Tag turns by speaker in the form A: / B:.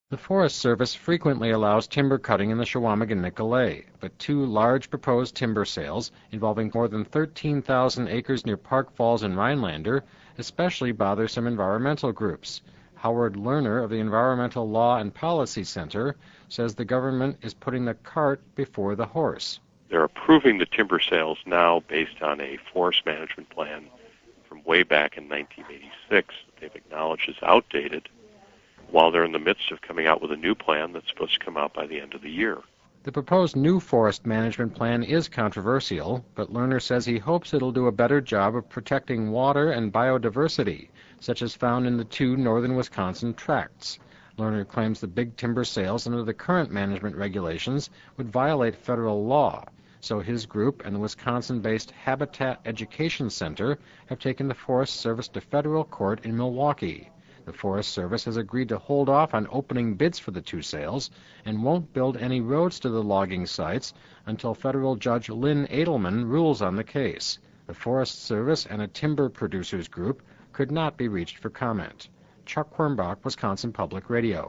A: The Forest Service frequently allows timber cutting in the Chequamegon Nicolet, but two large proposed timber sales involving more than 13,000 acres near Park Falls and Rhinelander especially bother some environmental groups. Howard Lerner of the Environmental Law and Policy Center says the government is putting the cart before the horse.
B: They're approving the timber sales now based on a forest management plan from way back in 1986 that they've acknowledged is outdated, while they're in the midst of coming out with a new plan that's supposed to come out by the end of the year.
A: The proposed new forest management plan is controversial, but Lerner says he hopes it'll do a better job of protecting water and biodiversity, such as found in the two northern Wisconsin tracts. Lerner claims the big timber sales under the current management regulations would violate federal law, so his group and the Wisconsin-based Habitat Education Center have taken the Forest Service to federal court in Milwaukee. The Forest Service has agreed to hold off on opening bids for the two sales and won't build any roads to the logging sites until federal Judge Lynn Edelman rules on the case. The Forest Service and a timber producers group could not be reached for comment. Chuck Quirmbach, Wisconsin Public Radio.